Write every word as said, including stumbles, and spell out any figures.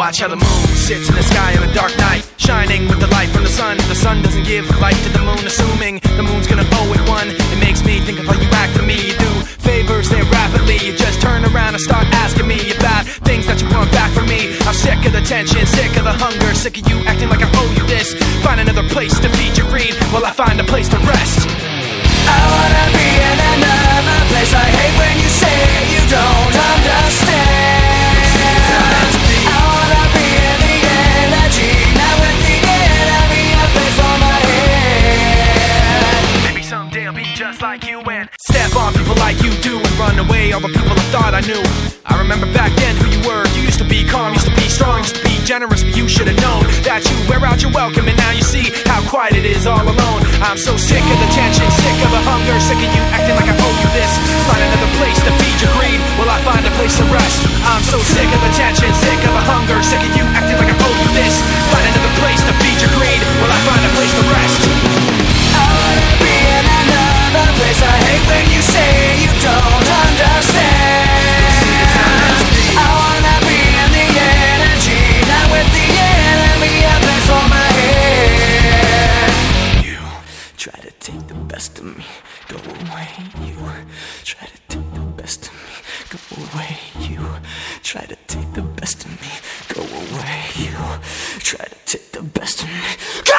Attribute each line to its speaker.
Speaker 1: Watch how the moon sits in the sky on a dark night, shining with the light from the sun. The sun doesn't give light to the moon, assuming the moon's gonna owe it one. It makes me think of how you act to me. You do favors there rapidly, you just turn around and start asking me about things that you want back from me. I'm sick of the tension, sick of the hunger, sick of you acting like I owe you this. Find another place to feed your greed while I find a place to rest.
Speaker 2: I wanna be in another place. I hate when you say you don't understand. I wanna be in the energy, not with the enemy, a place for my head.
Speaker 1: Maybe someday I'll be just like you and step on people like you do and run away all the people I thought I knew. I remember back then who you were. You used to be calm, used to be strong, used to be generous, but you should have known that you wear out your welcome, and now you see how quiet it is all alone. I'm so sick of the tension, sick of the hunger, sick of you acting like I owe you this. Find another place to feed your greed while I find a place to rest. I'm so sick of the tension, sick of the hunger, sick of you acting like I owe you this. Find another place to feed your greed while I find a place to rest.
Speaker 2: I wanna be in another place. I hate when you say you don't understand. I wanna be in the energy, not with the enemy, a place for my head. You try to take the best of me, go away. You try to take the best of me, go away. You try to take the best of me, go away. You try to take the best of me.